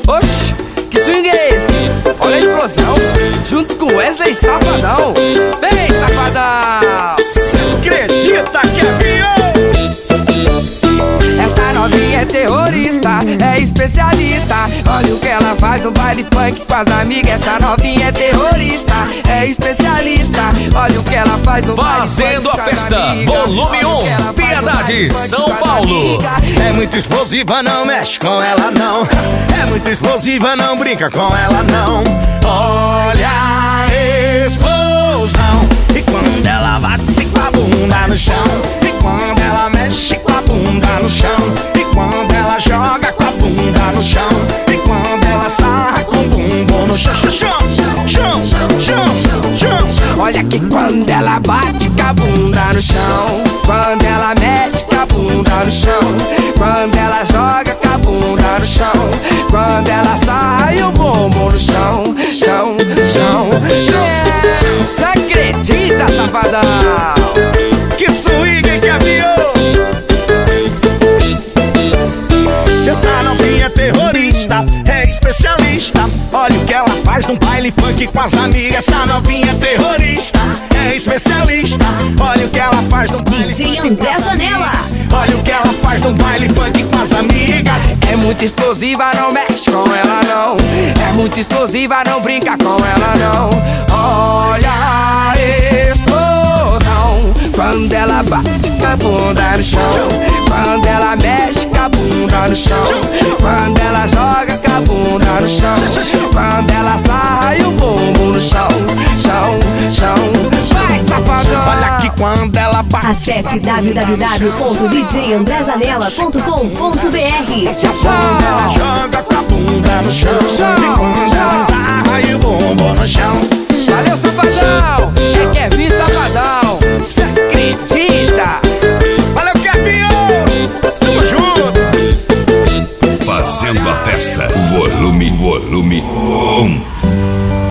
Oxi, que swing é esse? Olha a explosão, junto com Wesley Safadão. Vem, Safadão! Cê acredita que é viol? Essa novinha é terrorista, é especialista. Olha o que ela faz no baile funk com as amigas. Essa novinha é terrorista, é especialista. Olha o que ela faz no baile funk Fazendo a Festa, volume 1, Piedade, São Paulo. É muito explosiva, não mexe com ela não. É muito explosiva, não brinca com ela não. Olha a explosão. E quando ela bate com a bunda no chão, e quando ela mexe com a bunda no chão, e quando ela joga com a bunda no chão, e quando ela sarra com o bumbum no chão, chão. Olha que quando ela bate com a bunda no chão, quando ela mexe com a bunda no chão, quando ela joga com a bunda no chão, quando ela sai o bumbum no chão, chão. Você acredita, Safadão? Que swing que aviou! Essa novinha é terrorista, é especialista. Olha o que ela faz num baile funk com as amigas. Essa novinha é terrorista, é especialista. Olha o que ela faz num baile funk com as amigas. Olha o que ela faz num baile funk com as amigas. É muito explosiva, não mexe com ela não. É muito explosiva, não brinca com ela não. Olha a explosão. Quando ela bate com a bunda no chão, quando ela mexe com a bunda no chão, quando ela joga com a bunda no chão, quando ela sai o bumbum no chão, chão. Vai, Safadão! Olha que quando ela bate. Acesse www.djandrezanella.com.br. Quando ela joga com a bunda no chão, e quando